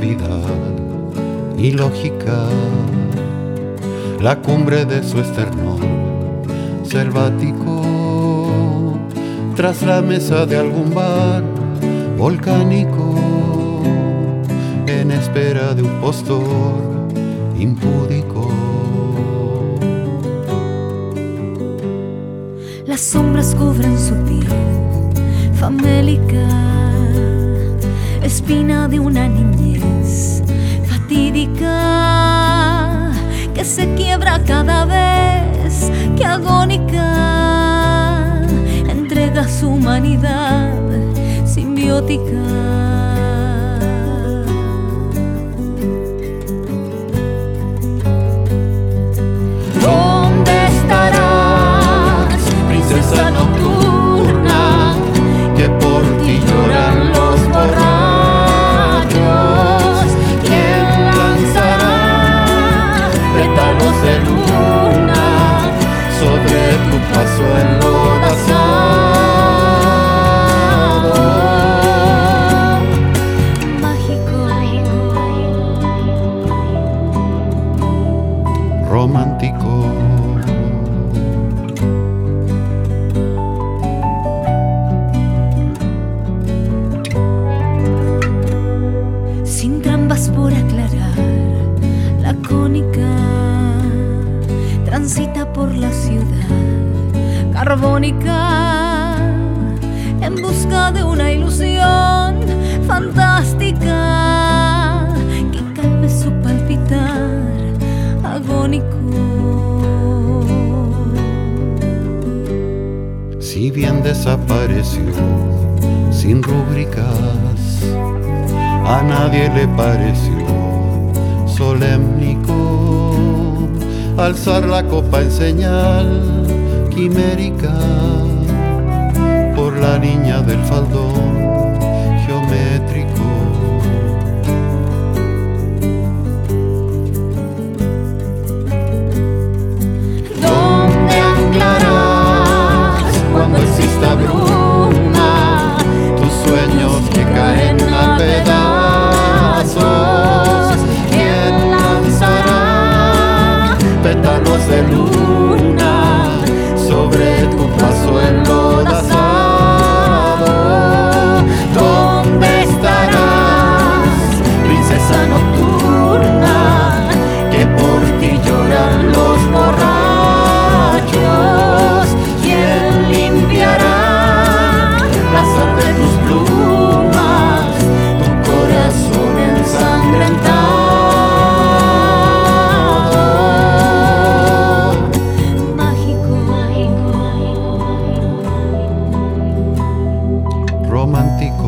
suavidad y lógica, la cumbre de su esternón selvático, tras la mesa de algún bar volcánico, en espera de un postor impúdico. Las sombras cubren su piel famélica, espina de una niñez fatídica que se quiebra cada vez que agónica entrega su humanidad simbiótica. ¿Dónde estarás, princesa nocturna, que por ti lloran los borrachos? ¿Quién lanzará pétalos de luna sobre tu paso enlodazado? Mágico, Romántico. sin trampas por aclarar, lacónica, transita por la ciudad carbónica en busca de una ilusión fantástica que calme su palpitar agónico. Si bien desapareció sin rúbricas, a nadie le pareció solemnico alzar la copa en señal quimérica por la niña del faldón geométrico. ¿Dónde anclarás cuando exista bruma tus sueños que caen a pedazos? ¿Quién lanzará pétalos de luna sobre tu paso enlodazado? ¿Dónde estarás, princesa nocturna, que por ti lloran los borrachos? ¿Quién limpiará la sal de tus plumas, tu corazón ensangrentado? Romántico.